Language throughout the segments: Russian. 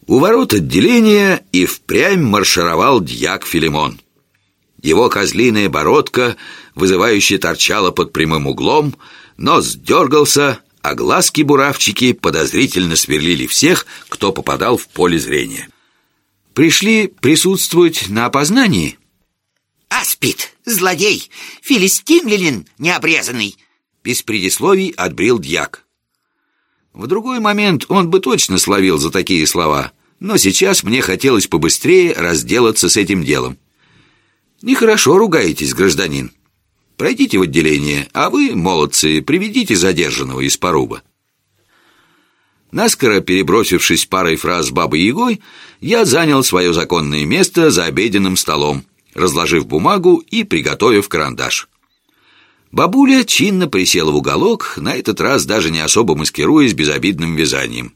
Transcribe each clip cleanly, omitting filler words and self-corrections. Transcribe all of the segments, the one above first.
У ворот отделения и впрямь маршировал дьяк Филимон. Его козлиная бородка вызывающе торчала под прямым углом, нос дергался, а глазки-буравчики подозрительно сверлили всех, кто попадал в поле зрения. Пришли присутствовать на опознании? Аспид, злодей, филистимлянин необрезанный. Без предисловий отбрил дьяк. В другой момент он бы точно словил за такие слова, но сейчас мне хотелось побыстрее разделаться с этим делом. Нехорошо ругаетесь, гражданин. Пройдите в отделение, а вы, молодцы, приведите задержанного из поруба. Наскоро перебросившись парой фраз с Бабой-Ягой, я занял свое законное место за обеденным столом, разложив бумагу и приготовив карандаш. Бабуля чинно присела в уголок, на этот раз даже не особо маскируясь безобидным вязанием.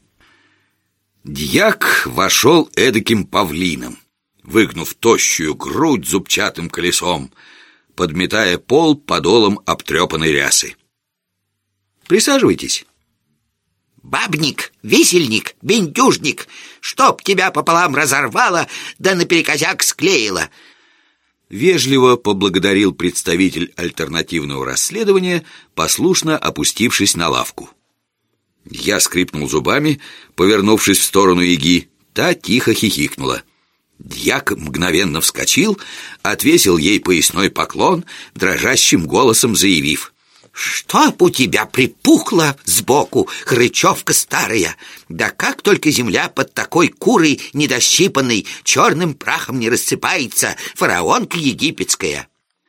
Дьяк вошел эдаким павлином, выгнув тощую грудь зубчатым колесом, подметая пол подолом обтрепанной рясы. Присаживайтесь. Бабник, висельник, бендюжник, чтоб тебя пополам разорвало, да наперекосяк склеило. Вежливо поблагодарил представитель альтернативного расследования, послушно опустившись на лавку. Я скрипнул зубами, повернувшись в сторону Яги. Та тихо хихикнула. Дьяк мгновенно вскочил, отвесил ей поясной поклон, дрожащим голосом заявив: «Чтоб у тебя припухло сбоку, хрычевка старая! Да как только земля под такой курой недощипанной черным прахом не рассыпается, фараонка египетская!»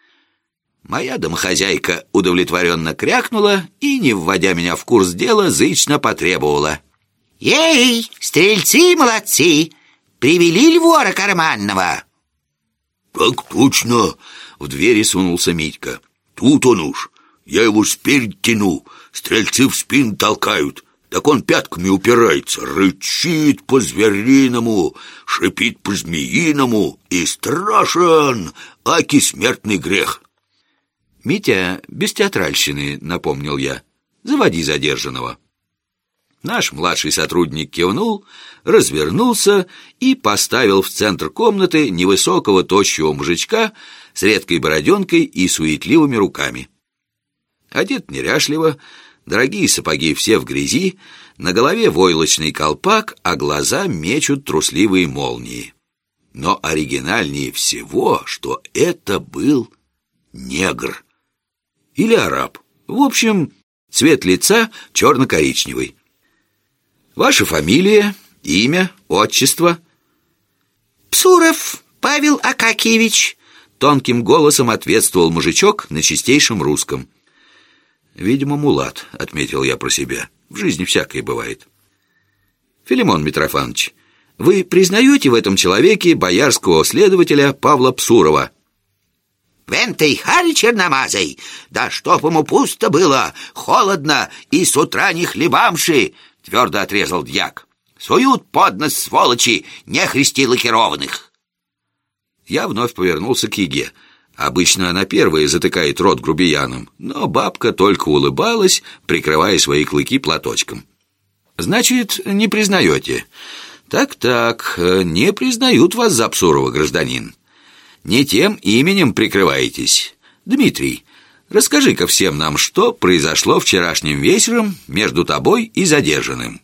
Моя домохозяйка удовлетворенно крякнула и, не вводя меня в курс дела, зычно потребовала: «Эй, стрельцы молодцы! Привели ли вора карманного?» «Так точно!» — в двери сунулся Митька. «Тут он уж. Я его спереди тяну, стрельцы в спину толкают. Так он пятками упирается, рычит по-звериному, шипит по-змеиному и страшен, аки смертный грех». «Митя, без театральщины», — напомнил я. «Заводи задержанного». Наш младший сотрудник кивнул, развернулся и поставил в центр комнаты невысокого тощего мужичка с редкой бороденкой и суетливыми руками. Одет неряшливо, дорогие сапоги все в грязи, на голове войлочный колпак, а глаза мечут трусливые молнии. Но оригинальнее всего, что это был негр. Или араб. В общем, цвет лица черно-коричневый. Ваша фамилия, имя, отчество? «Псуров Павел Акакиевич», — тонким голосом ответствовал мужичок на чистейшем русском. «Видимо, мулат», — отметил я про себя. «В жизни всякое бывает». «Филимон Митрофанович, вы признаете в этом человеке боярского следователя Павла Псурова?» «Вентой харь черномазой! Да чтоб ему пусто было, холодно и с утра не хлебамши!» — твердо отрезал дьяк. «Суют под нос, сволочи, нехристи лакированных!» Я вновь повернулся к Яге. Обычно она первая затыкает рот грубиянам, но бабка только улыбалась, прикрывая свои клыки платочком. «Значит, не признаете?» «Так, не признают вас за Псурова, гражданин. Не тем именем прикрываетесь. Дмитрий, расскажи-ка всем нам, что произошло вчерашним вечером между тобой и задержанным».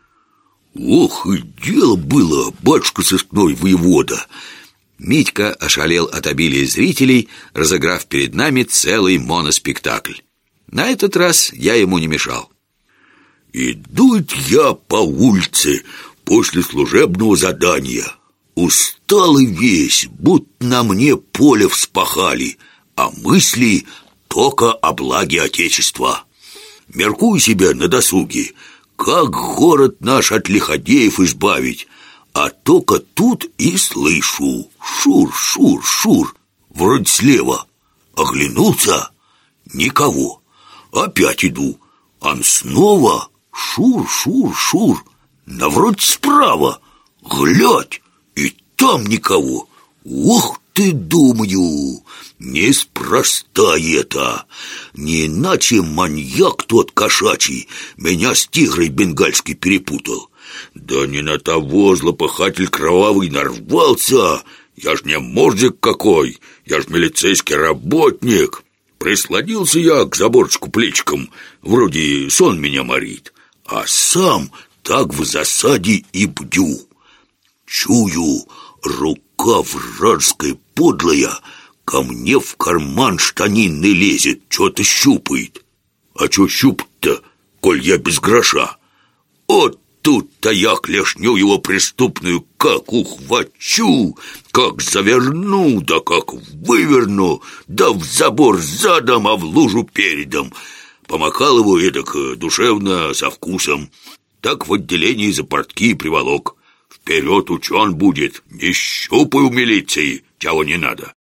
«Ох, и дело было, батюшка сыскной воевода!» Митька ошалел от обилия зрителей, разыграв перед нами целый моноспектакль. На этот раз я ему не мешал. «Иду я по улице после служебного задания. Усталый весь, будто на мне поле вспахали, а мысли только о благе Отечества. Меркую себя на досуге, как город наш от лиходеев избавить, а только тут и слышу: шур, шур, шур, вроде слева. Оглянулся — никого. Опять иду, а снова шур, шур, шур, на вроде справа. Глядь, и там никого. Ох ты, думаю, неспроста это. Не иначе маньяк тот кошачий меня с тигрой бенгальской перепутал. Да не на того злопыхатель кровавый нарвался. Я ж не мордик какой, я ж милицейский работник. Прислонился я к заборчику плечиком, вроде сон меня морит, а сам так в засаде и бдю. Чую, рука вражеская подлая ко мне в карман штанинный лезет, что-то щупает. А что щупать-то, коль я без гроша? Вот тут-то я клешню его преступную как ухвачу, как заверну, да как выверну, да в забор задом, а в лужу передом. Помахал его эдак душевно, со вкусом. Так в отделении за портки приволок. Вперед учен будет, не щупай у милиции, чего не надо.